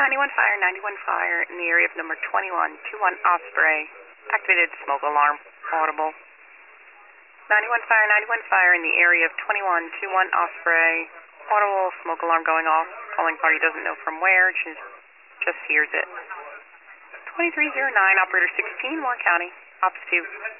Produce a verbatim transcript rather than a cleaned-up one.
ninety-one fire, ninety-one fire in the area of number twenty-one twenty-one Osprey. Activated smoke alarm. Audible. ninety-one fire, ninety-one fire in the area of twenty-one twenty-one Osprey. Audible, smoke alarm going off. Calling party doesn't know from where, just, just hears it. twenty-three oh nine, operator sixteen, Moore County. Ops two.